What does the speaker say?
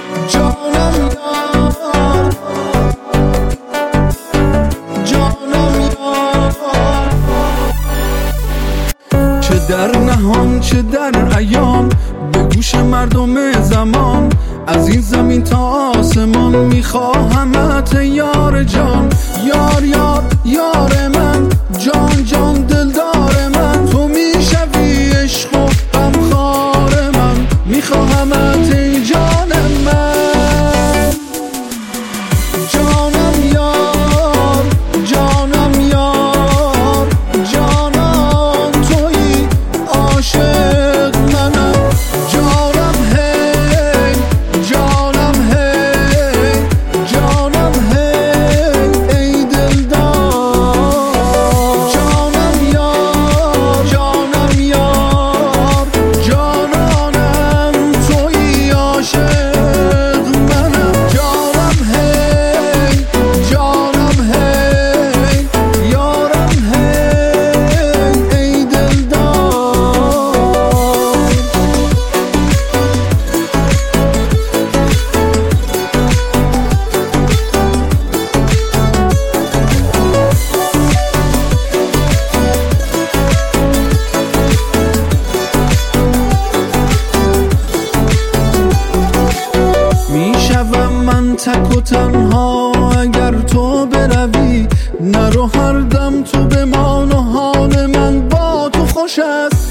جانم یار، جانم یار. چه در نهان چه در ایام، به گوش مردم زمان، از این زمین تا آسمان میخواهمت یار جان. یار یار یار من، جان جان دلدار من، تو میشوی عشق و غمخوار من، میخواهمت ای جان من. جانم یار، جانم یار، جانان تویی عاشق منم. جانم هی، جانم هی، جانم هی ای دلدار. جانم یار، جانم یار، جانانم تویی عاشق منم. جانم هی، جانم هی، یارم هی ای دلدار. میشوم من تک و تنها اگر تو بروی، نرو هر دم تو بمان و حال من با تو خوش است.